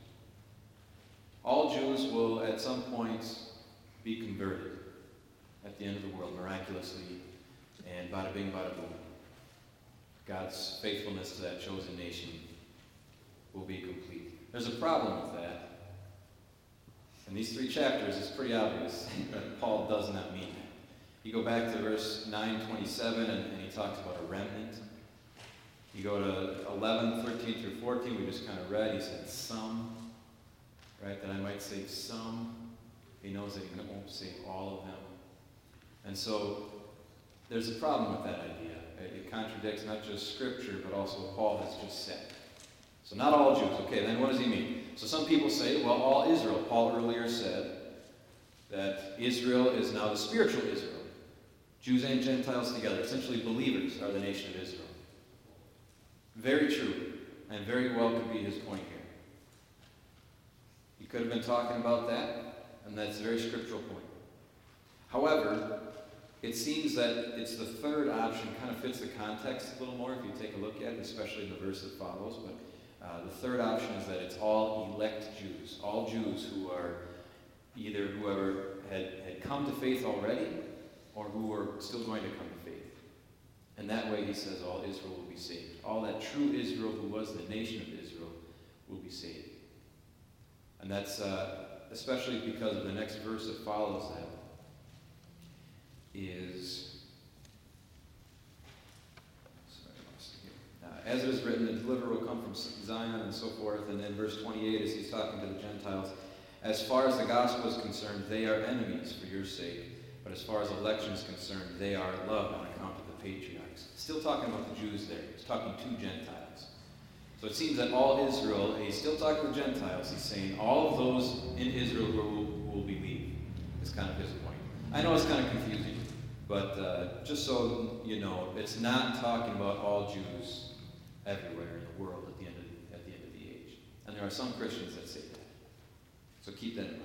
All Jews will at some point be converted at the end of the world, miraculously, and bada bing, bada boom. God's faithfulness to that chosen nation will be complete. There's a problem with that. In these three chapters, it's pretty obvious that Paul does not mean that. You go back to verse nine twenty-seven, and, and he talks about a remnant. You go to eleven, thirteen through fourteen, we just kind of read, he said some, right, that I might save some. He knows that he won't save all of them. And so there's a problem with that idea. It contradicts not just Scripture, but also what Paul has just said. So not all Jews. Okay, then what does he mean? So some people say, well, all Israel. Paul earlier said that Israel is now the spiritual Israel. Jews and Gentiles together. Essentially, believers are the nation of Israel. Very true, and very well could be his point here. He could have been talking about that, and that's a very scriptural point. However, it seems that it's the third option, kind of fits the context a little more if you take a look at it, especially in the verse that follows. But uh, the third option is that it's all elect Jews, all Jews who are either whoever had, had come to faith already or who are still going to come to faith. And that way, he says, all Israel will be saved. All that true Israel who was the nation of Israel will be saved. And that's uh, especially because of the next verse that follows that is, sorry, I lost it here. Uh, as it is written, the deliverer will come from Zion and so forth. And then verse twenty-eight, as he's talking to the Gentiles, as far as the gospel is concerned, they are enemies for your sake. But as far as election is concerned, they are loved on account of the patriarchs. Still talking about the Jews there. He's talking to Gentiles. So it seems that all Israel, he's still talking to Gentiles, he's saying all of those in Israel who will, who will believe is kind of his point. I know it's kind of confusing, but uh, just so you know, it's not talking about all Jews everywhere in the world at the end of the, at the end of the age. And there are some Christians that say that. So keep that in mind.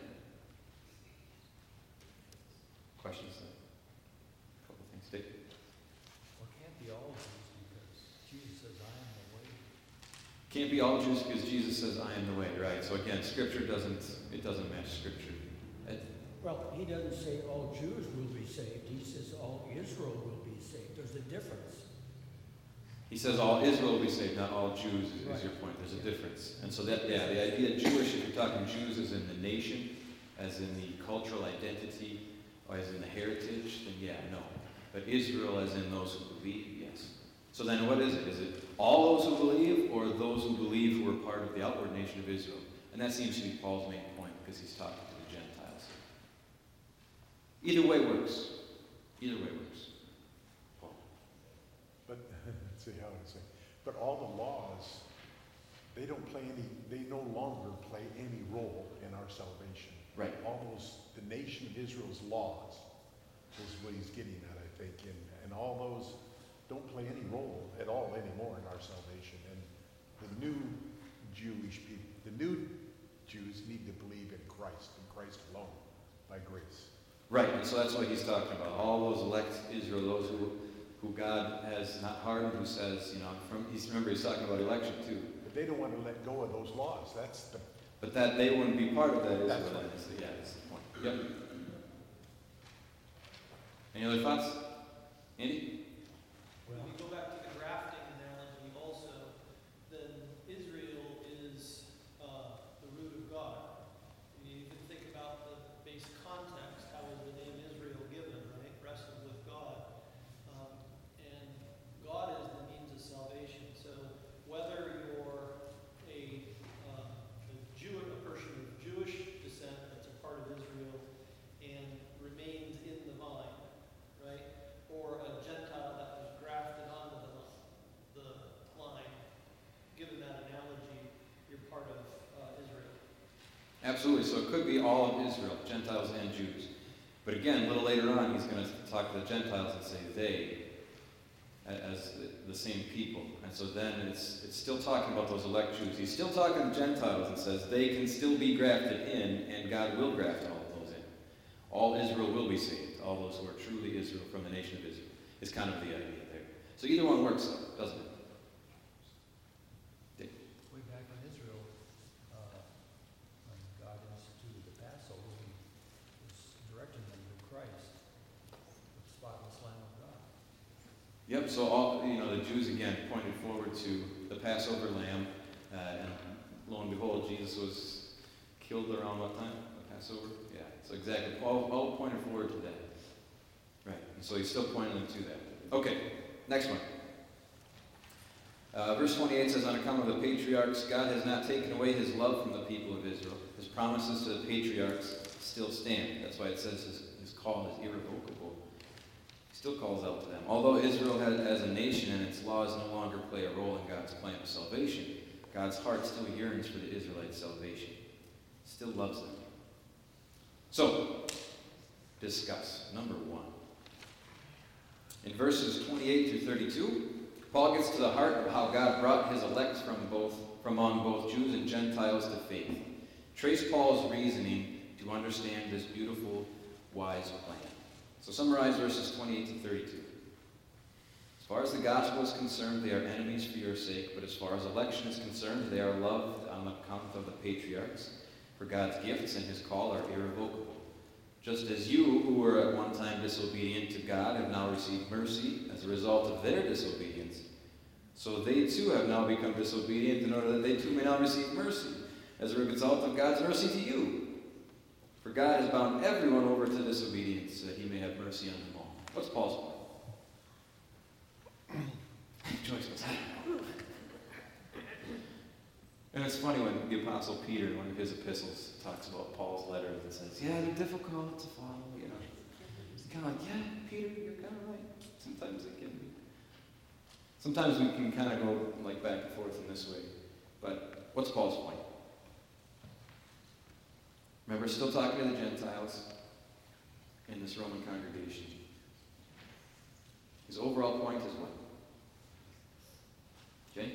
Questions? A couple things. Dick? Well, it can't be all Jews because Jesus says, I am the way. Can't be all Jews because Jesus says, I am the way, right? So again, Scripture doesn't, it doesn't match Scripture. It, Well, he doesn't say all Jews will be saved. He says all Israel will be saved. There's a difference. He says all Israel will be saved, not all Jews is, Right. is your point. There's a difference. And so that, yeah, the idea Jewish, if you're talking Jews as in the nation, as in the cultural identity, or as in the heritage, then yeah, no. But Israel as in those who believe, yes. So then what is it? Is it all those who believe, or those who believe who are part of the outward nation of Israel? And that seems to be Paul's main point, because he's talking to the Gentiles. Either way works. Either way works. Paul. But, let's see how I say, but all the laws, they don't play any, they no longer play any role in our salvation. Right. All those, the nation of Israel's laws is what he's getting at, I think, and, and all those don't play any role at all anymore in our salvation. And the new Jewish people, the new Jews need to believe in Christ and Christ alone by grace. Right, and so that's what he's talking about. All those elect Israel, those who, who God has not hardened, who says, you know, from he's remember he's talking about election too. But they don't want to let go of those laws. That's the But that they wouldn't be part of that Israel. That's right. Is the, yeah, that's the point. Yep. Any other thoughts? Andy? When we go back to the grafting analogy also, then Israel is uh, the root of God. You can think about the base context. How was the name Israel given, right? Wrestled with God. Um, and God is the means of salvation. So whether you're a, uh, a Jew, a person of Jewish descent that's a part of Israel and remains in the vine, right? Or a Gentile that was grafted onto the, the line. Given that analogy, you're part of uh, Israel. Absolutely. So it could be all of Israel, Gentiles and Jews. But again, a little later on, he's going to talk to the Gentiles and say they, as the, the same people. And so then it's it's still talking about those elect Jews. He's still talking to Gentiles and says they can still be grafted in, and God will graft all of those in. All Israel will be saved. All those who are truly Israel from the nation of Israel is kind of the idea there. So either one works, though, doesn't it? Dick? Way back in Israel, uh, when God instituted the Passover, he was directing them to Christ, the spotless Lamb of God. Yep, so all, you know, the Jews again pointed forward to the Passover lamb, uh, and lo and behold, Jesus was killed around what time? The Passover? Yeah, so exactly. All, all pointed forward to that. Right, and so he's still pointing them to that. Okay, next one. Uh, verse twenty-eight says, on account of the patriarchs, God has not taken away his love from the people of Israel. His promises to the patriarchs still stand. That's why it says his, his call is irrevocable. He still calls out to them. Although Israel has, as a nation and its laws no longer play a role in God's plan of salvation, God's heart still yearns for the Israelites' salvation. Still loves them. So, discuss. Number one. In verses twenty-eight through thirty-two, Paul gets to the heart of how God brought his elect from both from among both Jews and Gentiles to faith. Trace Paul's reasoning to understand this beautiful, wise plan. So summarize verses twenty-eight to thirty-two. As far as the gospel is concerned, they are enemies for your sake, but as far as election is concerned, they are loved on account of the patriarchs, for God's gifts and his call are irrevocable. Just as you, who were at one time disobedient to God, have now received mercy as a result of their disobedience, so they too have now become disobedient in order that they too may now receive mercy as a result of God's mercy to you. For God has bound everyone over to disobedience so that he may have mercy on them all. What's Paul's point? Joyce goes, I don't know. And it's funny when the Apostle Peter, in one of his epistles, talks about Paul's letters and says, yeah, they're difficult to follow, you know. It's kind of like, yeah, Peter, you're kind of right. Sometimes they can be. Sometimes we can kind of go like back and forth in this way. What's Paul's point? Remember, still talking to the Gentiles in this Roman congregation. His overall point is what? Jane?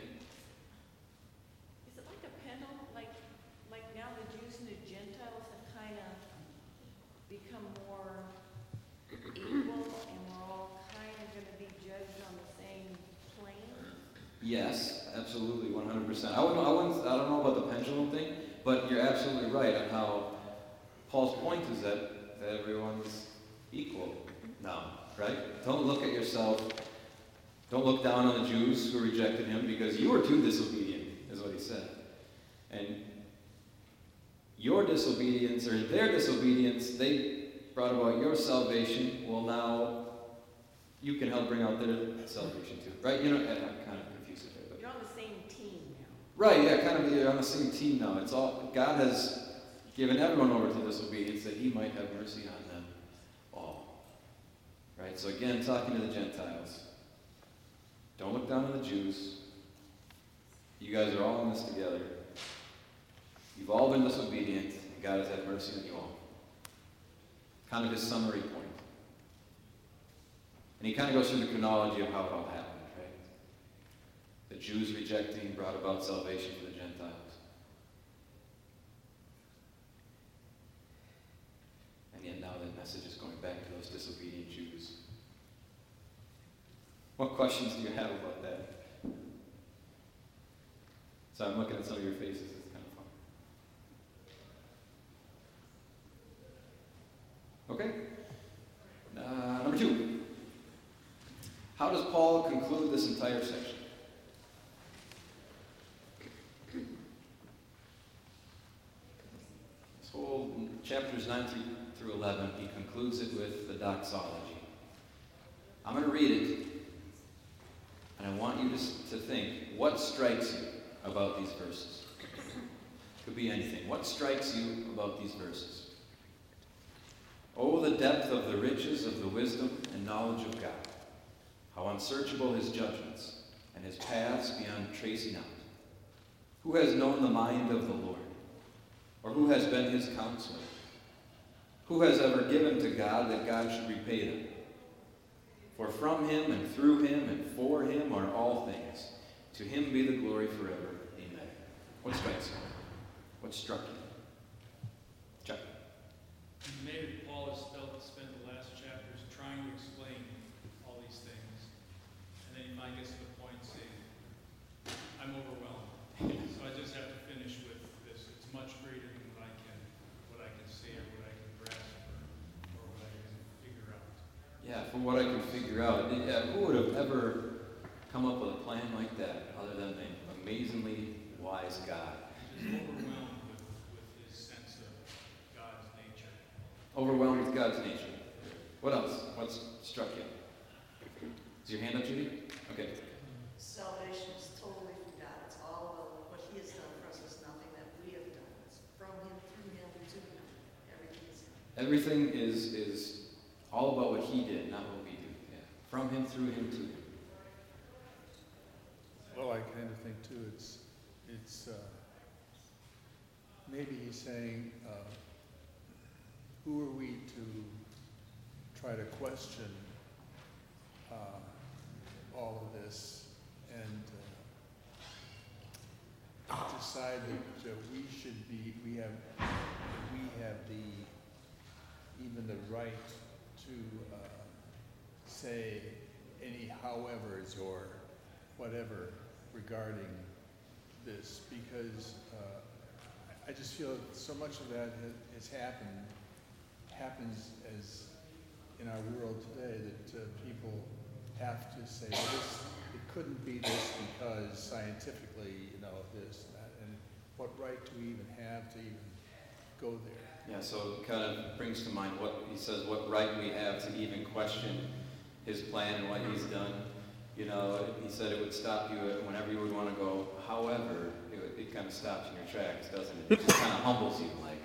Is it like a pendulum? Like, like now the Jews and the Gentiles have kind of become more equal, and we're all kind of going to be judged on the same plane? Yes, absolutely, one hundred percent. I wouldn't, I wouldn't, I don't know about the pendulum thing, but you're absolutely right on how Paul's point is that, that everyone's equal now, right? Don't look at yourself. Don't look down on the Jews who rejected him, because you were too disobedient, is what he said. And your disobedience, or their disobedience, they brought about your salvation. Well, now you can help bring out their salvation too, right? You know, I'm kind of confused there, but you're on the same team now. Right? Yeah, kind of. You're on the same team now. It's all God has given everyone over to disobedience that He might have mercy on them all. Right? So again, talking to the Gentiles. Don't look down on the Jews. You guys are all in this together. You've all been disobedient, and God has had mercy on you all. Kind of his summary point. And he kind of goes through the chronology of how it all happened, right? The Jews rejecting brought about salvation for the Gentiles. And yet now that message is going back to those disobedient Jews. What questions do you have about that? So I'm looking at some of your faces. It's kind of fun. Okay. Uh, number two. How does Paul conclude this entire section? This whole chapters nine through eleven, he concludes it with the doxology. I'm going to read it. And I want you to, to think, what strikes you about these verses? Could be anything. What strikes you about these verses? Oh, the depth of the riches of the wisdom and knowledge of God. How unsearchable his judgments, and his paths beyond tracing out. Who has known the mind of the Lord? Or who has been his counselor? Who has ever given to God that God should repay them? For from him and through him and for him are all things. To him be the glory forever. Amen. What strikes you? What struck you? Chuck. Maybe Paul has spent the last chapters trying to explain all these things. And then he finally gets to the point saying, I'm overwhelmed. So I just have to finish with this. It's much greater than what I can what I can say or what I can grasp or, or what I can figure out. Yeah, from what I can figure out, yeah, who would have ever come up with a plan like that other than the amazingly wise God? Just overwhelmed with, with his sense of God's nature. Overwhelmed with God's nature. What else? What's struck you? Is your hand up, Judy? Okay. Salvation is totally from God. It's all about what he has done for us. It's nothing that we have done. It's from him, through him, to him. Everything is him. Everything is is all about what he did, not what we do. Yeah. From him, through him, to him. Well, I kind of think too, it's, it's, uh, maybe he's saying, uh, who are we to try to question uh, all of this and uh, decide that uh, we should be, we have, we have the, even the right to uh, say any howevers or whatever regarding this, because uh, I just feel so much of that has, has happened, happens as in our world today, that uh, people have to say, well, this, it couldn't be this because scientifically, you know, this and that, and what right do we even have to even go there? Yeah, so it kind of brings to mind what he says, what right we have to even question his plan and what he's done. You know, he said it would stop you whenever you would want to go. However, it, would, it kind of stops in your tracks, doesn't it? It just kind of humbles you, like.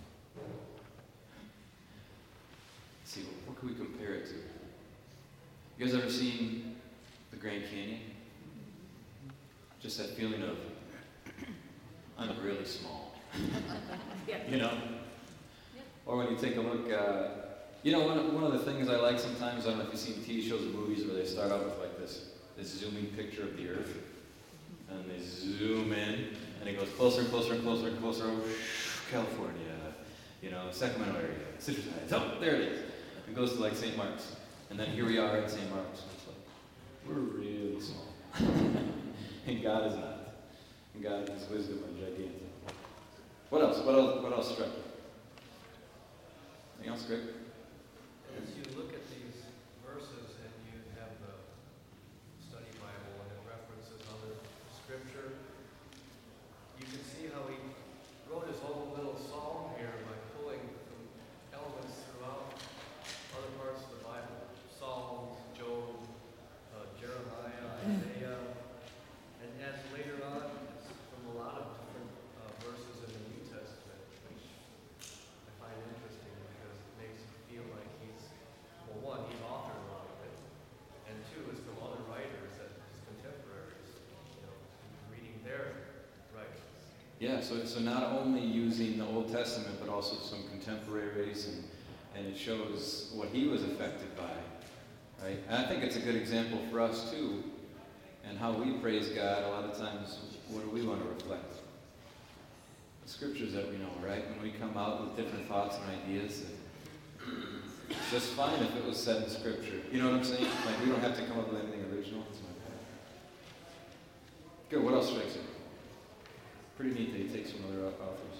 Let's see, what can we compare it to? You guys ever seen the Grand Canyon? Just that feeling of I'm really small. You know? Or when you take a look, uh, you know, one of, one of the things I like sometimes, I don't know if you've seen T V shows or movies where they start out with like this, this zooming picture of the earth. And they zoom in, and it goes closer and closer and closer and closer. California, you know, Sacramento area, Citrus Heights. Oh, there it is. It goes to like Saint Mark's. And then here we are at Saint Mark's. It's like, we're really small. And God is not. And God and His wisdom are gigantic. What else? What else, what else struck you? Anything else, Greg? As you look at these verses and you have the study Bible and it references other scripture, you can see how he wrote his whole little psalm here by pulling from elements throughout other parts of the Bible. Psalms, Job, uh, Jeremiah, Isaiah, and as later on, it's from a lot of different uh, verses in the New Testament, which I find interesting because it makes you feel like he's, well, one, he authored a lot of it, and two, it's from other writers that his contemporaries, you know, reading their writings. Yeah, so, so not only using the Old Testament, but also some contemporaries, and, and it shows what he was affected by, right? And I think it's a good example for us, too, and how we praise God. A lot of times, what do we want to reflect? The scriptures that we know, right? When we come out with different thoughts and ideas, it's just fine if it was said in Scripture. You know what I'm saying? Like, we don't have to come up with anything original. It's my point. Good, what else strikes you? Pretty neat that he takes from other authors.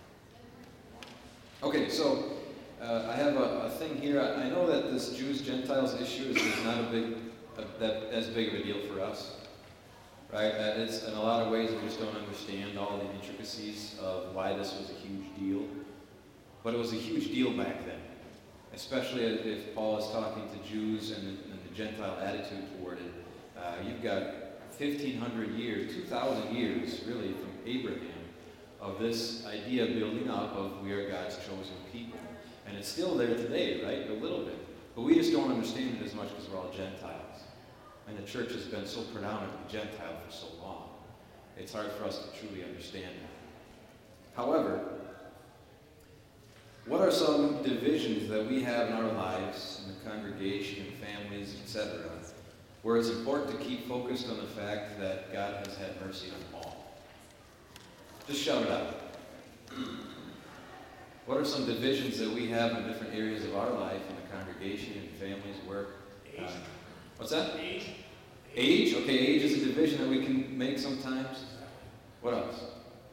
Okay, so uh, I have a, a thing here. I, I know that this Jews-Gentiles issue is, is not a big, a, that as big of a deal for us, right? Uh, it's in a lot of ways we just don't understand all the intricacies of why this was a huge deal. But it was a huge deal back then, especially if Paul is talking to Jews and the, and the Gentile attitude toward it. Uh, you've got fifteen hundred years, two thousand years, really, from Abraham, of this idea building up of we are God's chosen people. And it's still there today, right? A little bit. But we just don't understand it as much because we're all Gentiles. And the church has been so predominantly Gentile for so long. It's hard for us to truly understand that. However, what are some divisions that we have in our lives, in the congregation, in families, et cetera, where it's important to keep focused on the fact that God has had mercy on all? Just shout it out. What are some divisions that we have in different areas of our life, in the congregation, in families, work? Age. Uh, what's that? Age. Age? Okay, age is a division that we can make sometimes. What else?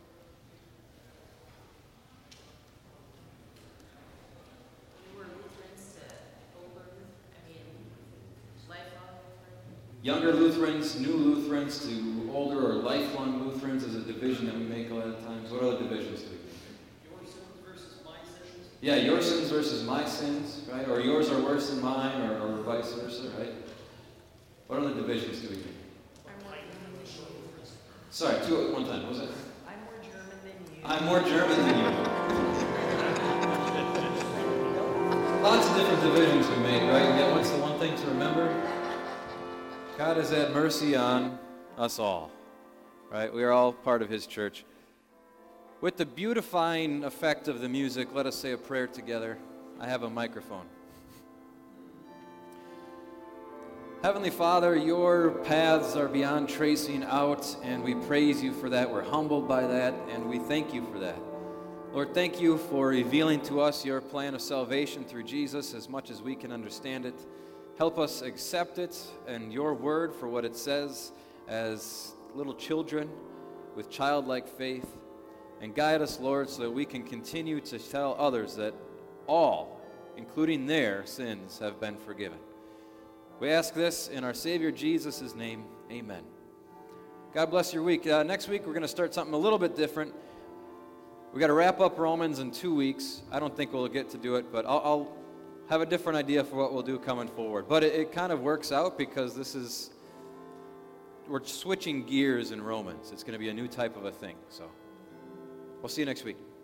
Newer Lutherans to older, I mean, lifelong Lutherans. Younger Lutherans, new Lutherans to older or lifelong Lutherans is a division that we make a lot of times. What other divisions do we make? Your sins versus my sins. Yeah, your sins versus my sins, right? Or yours are worse than mine, or, or vice versa, right? What other divisions do we make? I'm more German than you. Sorry, two at one time. What was it? I'm more German than you. I'm more German than you. Lots of different divisions we make, right? Yet what's the one thing to remember? God has had mercy on us all, right? We are all part of His church. With the beautifying effect of the music, let us say a prayer together. I have a microphone. Heavenly Father, your paths are beyond tracing out, and we praise you for that. We're humbled by that, and we thank you for that. Lord, thank you for revealing to us your plan of salvation through Jesus as much as we can understand it. Help us accept it and your word for what it says as little children with childlike faith. And guide us, Lord, so that we can continue to tell others that all, including their sins, have been forgiven. We ask this in our Savior Jesus' name. Amen. God bless your week. Uh, next week, we're going to start something a little bit different. We've got to wrap up Romans in two weeks. I don't think we'll get to do it, but I'll, I'll have a different idea for what we'll do coming forward. But it, it kind of works out because this is, we're switching gears in Romans. It's going to be a new type of a thing. So we'll see you next week.